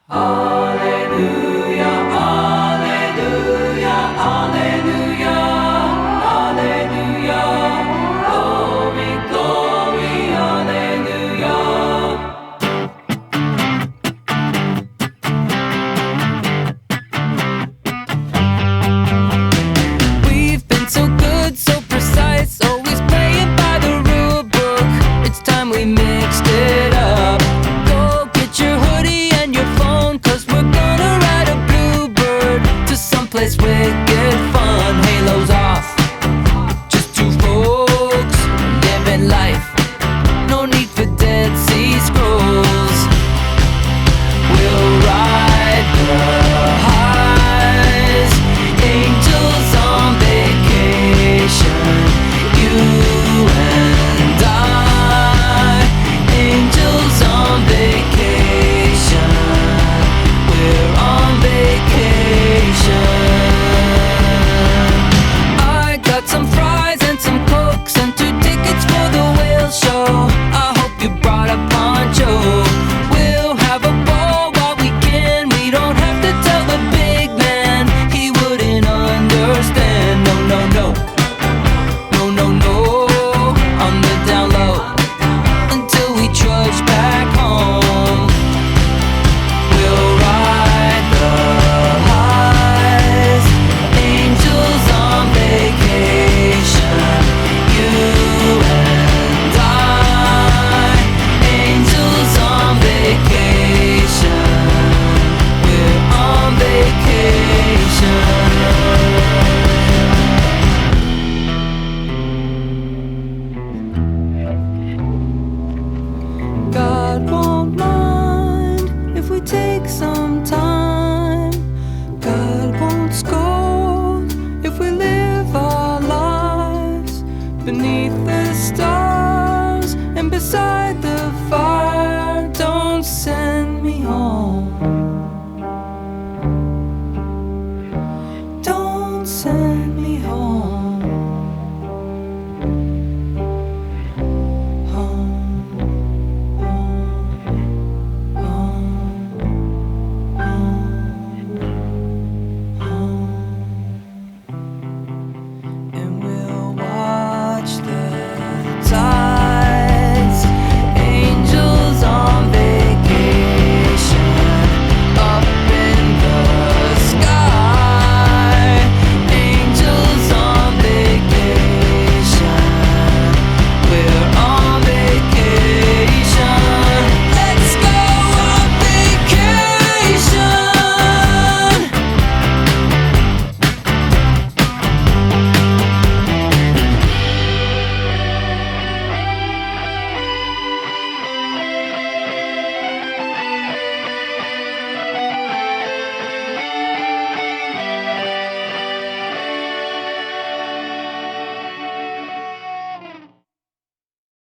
Alleluia, alleluia, alleluia, alleluia. Glory, glory, alleluia. We've been so good, so precise, always playing by the rule book. It's time we mixed it up. Go get your hoodie and your phone, 'cause we're gonna ride a bluebird to someplace wicked fun. Halos off, just two folks living life. No need for Dead Sea Scrolls. We'll ride the highs, angels on vacation. You and I, angels on vacation. We're on vacation. I got some fries and some cokes and 2 tickets for the whale show. I hope you brought a poncho. We'll have a ball while we can. We don't have to tell the big man, he wouldn't understand. No, no, no, no, no, no. On the down low until we trudge back home. We'll ride the highs, angels on vacation. You and I, angels on vacation. We're on vacation. God won't mind if we take some time. God won't scold if we live our lives beneath the stars and beside the fire. Don't send me home